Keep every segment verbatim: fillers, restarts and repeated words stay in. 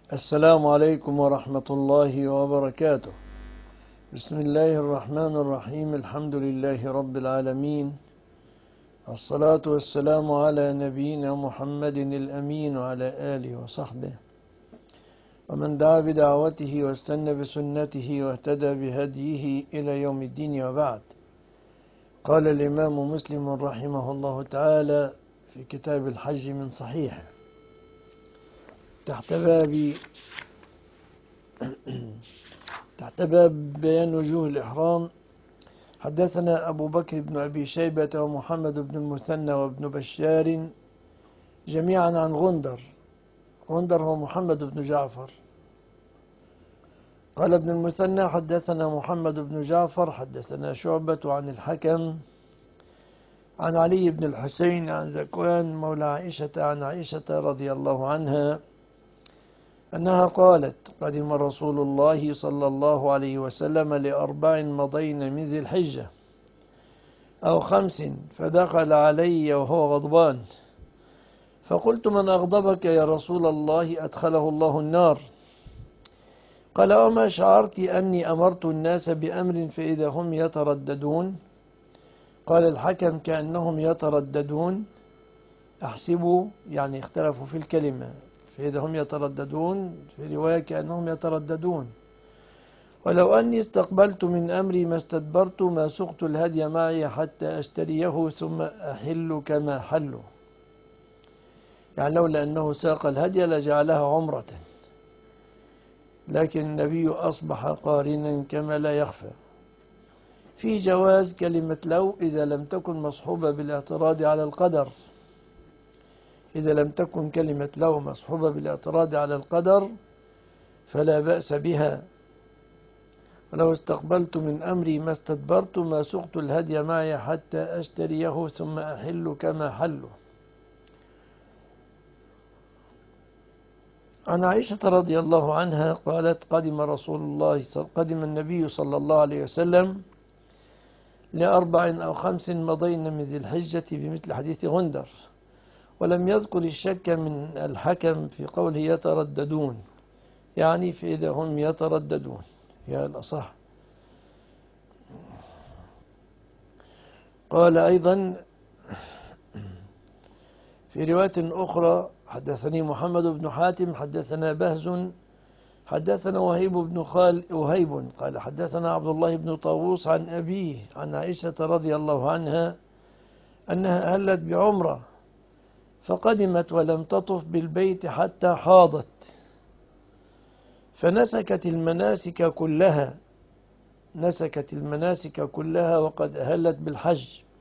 السلام عليكم ورحمة الله وبركاته. بسم الله الرحمن الرحيم. الحمد لله رب العالمين، الصلاة والسلام على نبينا محمد الأمين وعلى آله وصحبه ومن دعا بدعوته واستنى بسنته واهتدى بهديه إلى يوم الدين، وبعد. قال الإمام مسلم رحمه الله تعالى في كتاب الحج من صحيحه تحت باب تحت باب بيان وجوه الإحرام: حدثنا أبو بكر بن أبي شيبة ومحمد بن المثنى وابن بشار جميعا عن غندر. غندر هو محمد بن جعفر. قال ابن المثنى: حدثنا محمد بن جعفر حدثنا شعبة عن الحكم عن علي بن الحسين عن ذكوان مولى عائشة عن عائشة رضي الله عنها أنها قالت: قدم رسول الله صلى الله عليه وسلم لأربع مضين من ذي الحجة أو خمس، فدخل علي وهو غضبان، فقلت: من أغضبك يا رسول الله؟ أدخله الله النار. قال: وما شعرت أني أمرت الناس بأمر فإذا هم يترددون؟ قال الحكم: كأنهم يترددون، أحسبوا يعني اختلفوا في الكلمة، فإذا هم يترددون في رواية كأنهم يترددون. ولو أني استقبلت من أمري ما استدبرت ما سقت الهدي معي حتى أشتريه ثم أحل كما حلوا، يعني لولا أنه ساق الهدي لجعلها عمرة، لكن النبي أصبح قارنا كما لا يخفى. في جواز كلمة لو إذا لم تكن مصحوبة بالاعتراض على القدر. إذا لم تكن كلمة لو مصحوبة بالاعتراض على القدر فلا بأس بها. ولو استقبلت من أمري ما استدبرت ما سقت الهدي معي حتى أشتريه ثم أحل كما حلوا. عن عائشة رضي الله عنها قالت: قدم رسول الله قدم النبي صلى الله عليه وسلم لأربع أو خمس مضين من ذي الحجة بمثل حديث غندر، ولم يذكر الشك من الحكم في قوله يترددون، يعني فإذا هم يترددون يا الأصح. قال أيضا في رواية أخرى: حدثني محمد بن حاتم حدثنا بهز حدثنا وهيب بن خال وهيب قال: حدثنا عبد الله بن طاووس عن أبيه عن عائشة رضي الله عنها أنها أهلت بعمرة فقدمت ولم تطف بالبيت حتى حاضت، فنسكت المناسك كلها نسكت المناسك كلها وقد أهلت بالحج.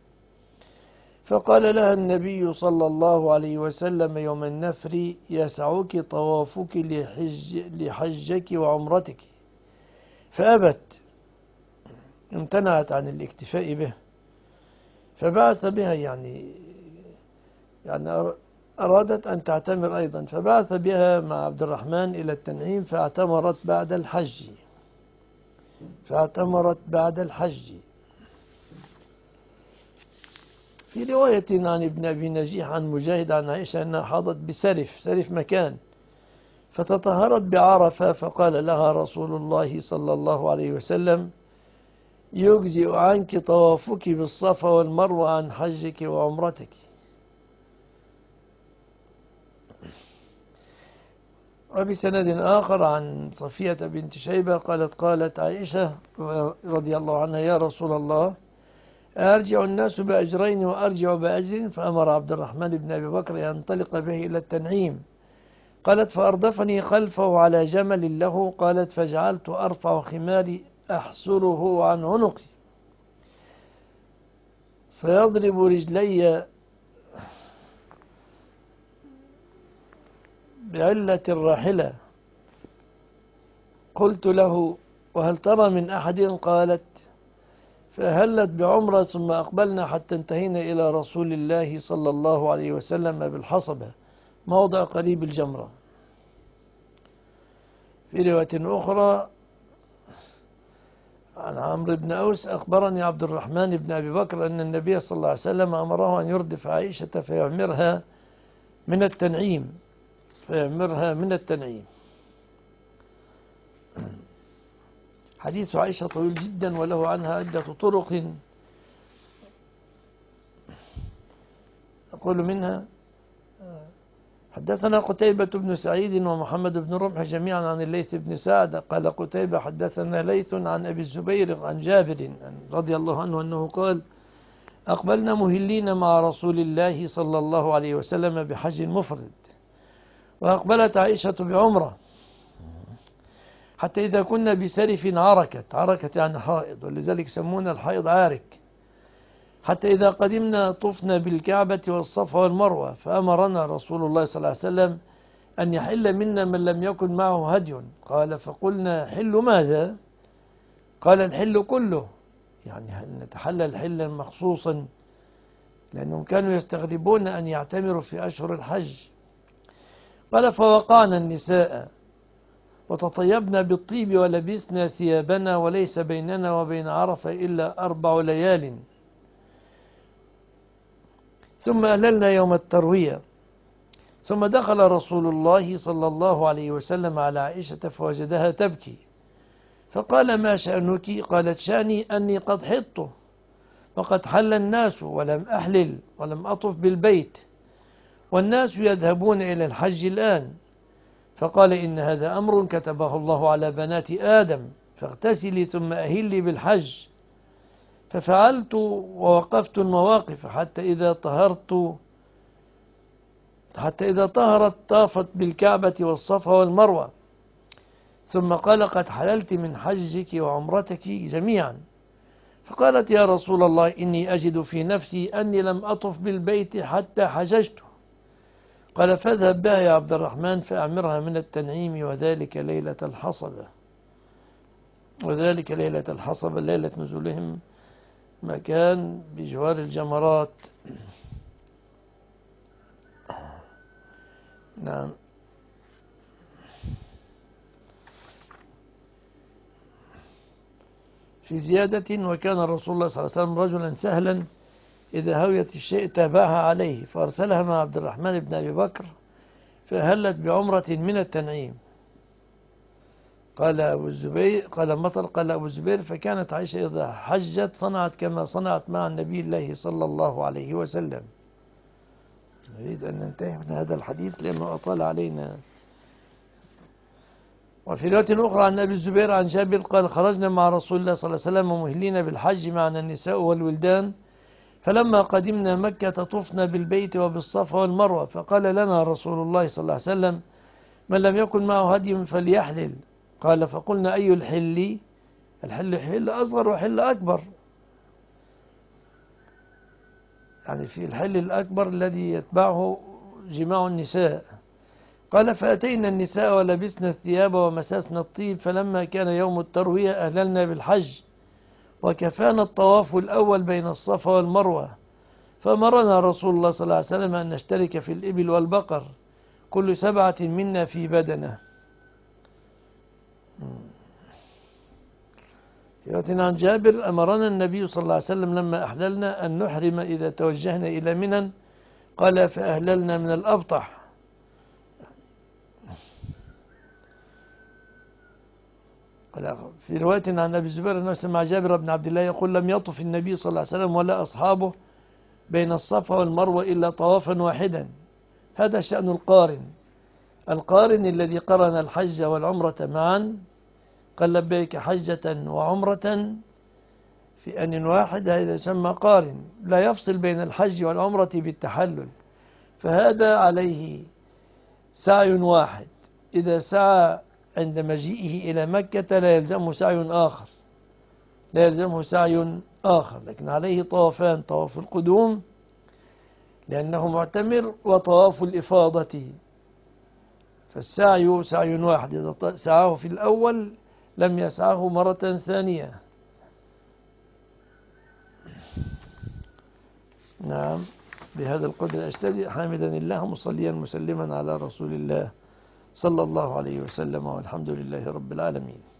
فقال لها النبي صلى الله عليه وسلم يوم النفر: يسعك طوافك لحج لحجك وعمرتك، فأبت، امتنعت عن الاكتفاء به، فبعث بها، يعني يعني أرادت أن تعتمر أيضا، فبعث بها مع عبد الرحمن إلى التنعيم فاعتمرت بعد الحج فاعتمرت بعد الحج. في رواية عن ابن أبي نجيح عن مجاهد عن عائشة أنها حاضت بسرف سرف مكان، فتطهرت بعرفة، فقال لها رسول الله صلى الله عليه وسلم: يجزئ عنك طوافك بالصفا والمروة عن حجك وعمرتك. وبسند آخر عن صفية بنت شيبة قالت: قالت عائشة رضي الله عنها: يا رسول الله، أرجع الناس بأجرين وأرجع بأجر؟ فأمر عبد الرحمن بن أبي بكر ينطلق به إلى التنعيم. قالت: فأردفني خلفه على جمل له. قالت: فجعلت أرفع خماري أحسره عن عنقي فيضرب رجلي بعلة الراحلة. قلت له: وهل ترى من أحد؟ قالت: فأهلت بعمرة ثم أقبلنا حتى انتهينا إلى رسول الله صلى الله عليه وسلم بالحصبة، موضع قريب الجمرة. في رواية أخرى عن عمرو بن أوس: أخبرني عبد الرحمن بن أبي بكر أن النبي صلى الله عليه وسلم أمره أن يردف عائشة فيعمرها من التنعيم فيعمرها من التنعيم حديث عائشة طويل جدا وله عنها عدة طرق. أقول منها: حدثنا قتيبة بن سعيد ومحمد بن رمح جميعا عن الليث بن سعد قال قتيبة: حدثنا ليث عن أبي الزبير عن جابر رضي الله عنه أنه قال: أقبلنا مهلين مع رسول الله صلى الله عليه وسلم بحج مفرد، وأقبلت عائشة بعمرة، حتى إذا كنا بسرف عركت، عركت يعني حائض، ولذلك يسمون الحائض عارك، حتى إذا قدمنا طفنا بالكعبة والصفا والمروة، فأمرنا رسول الله صلى الله عليه وسلم أن يحل منا من لم يكن معه هدي. قال: فقلنا: حل ماذا؟ قال: الحل كله، يعني نتحلل حلا مخصوصا، لأنهم كانوا يستغربون أن يعتمروا في أشهر الحج. قال: فوقعنا النساء وتطيبنا بالطيب ولبسنا ثيابنا، وليس بيننا وبين عرفة إلا أربع ليال، ثم أهللنا يوم التروية. ثم دخل رسول الله صلى الله عليه وسلم على عائشة فوجدها تبكي، فقال: ما شأنك؟ قالت: شأني أني قد حضت، وقد حل الناس ولم أحلل ولم أطف بالبيت، والناس يذهبون إلى الحج الآن. فقال: إن هذا أمر كتبه الله على بنات آدم، فاغتسلي ثم أهلي بالحج. ففعلت ووقفت المواقف حتى إذا طهرت حتى إذا طهرت طافت بالكعبة والصفا والمروة، ثم قال: قد حللت من حجك وعمرتك جميعا. فقالت: يا رسول الله، إني أجد في نفسي أني لم أطف بالبيت حتى حججت. قال: فاذهب بها يا عبد الرحمن فأعمرها من التنعيم، وذلك ليلة الحصبة. وذلك ليلة الحصبة، ليلة نزولهم مكان بجوار الجمرات. نعم. في زيادة: وكان رسول الله صلى الله عليه وسلم رجلا سهلا، إذا هويت الشيء تابعها عليه، فأرسلها مع عبد الرحمن بن أبي بكر، فهلت بعمرة من التنعيم. قال أبو الزبير قال مطر قال أبو الزبير: فكانت عائشة إذا حجت صنعت كما صنعت مع النبي الله صلى الله عليه وسلم. نريد أن ننتهي من هذا الحديث لأنه أطال علينا. وفي رواية أخرى عن أبي الزبير عن جابر قال: خرجنا مع رسول الله صلى الله عليه وسلم مهلين بالحج معنا النساء والولدان، فلما قدمنا مكة طفنا بالبيت وبالصفا والمروة، فقال لنا رسول الله صلى الله عليه وسلم: من لم يكن معه هدي فليحلل. قال: فقلنا: أي الحل؟ الحل حل أصغر وحل أكبر، يعني في الحل الأكبر الذي يتبعه جماع النساء. قال: فأتينا النساء ولبسنا الثياب ومسسنا الطيب، فلما كان يوم التروية أهللنا بالحج، وكفانا الطواف الأول بين الصفا والمروة، فأمرنا رسول الله صلى الله عليه وسلم أن نشترك في الإبل والبقر، كل سبعة منا في بدنه. عن جابر: أمرنا النبي صلى الله عليه وسلم لما أحللنا أن نحرم إذا توجهنا إلى منى، قال: فأهللنا من الأبطح. في رواية عن أبي الزبير أنه سمع جابر بن عبد الله يقول: لم يطف النبي صلى الله عليه وسلم ولا أصحابه بين الصفا والمروة إلا طوافا واحدا. هذا شأن القارن. القارن الذي قرن الحج والعمرة معا، قال: لبيك حجة وعمرة في آن واحد، هذا يسمى قارن، لا يفصل بين الحج والعمرة بالتحلل، فهذا عليه سعي واحد. إذا سعى عند مجيئه إلى مكة لا يلزمه سعي آخر لا يلزمه سعي آخر لكن عليه طوافان: طواف القدوم لأنه معتمر، وطواف الإفاضة. فالسعي سعي واحد، إذا سعاه في الأول لم يسعه مرة ثانية. نعم. بهذا القدر أشتري، حامدا الله مصليا مسلما على رسول الله صلى الله عليه وسلم، والحمد لله رب العالمين.